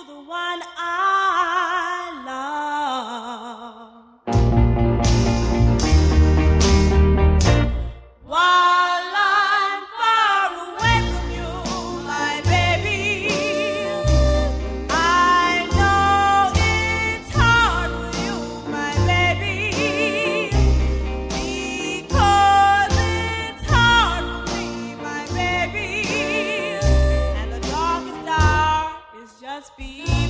the one I love. While I'm far away from you, my baby, I know it's hard for you, my baby, because it's hard for me, my baby, and the darkest hour is just beginning.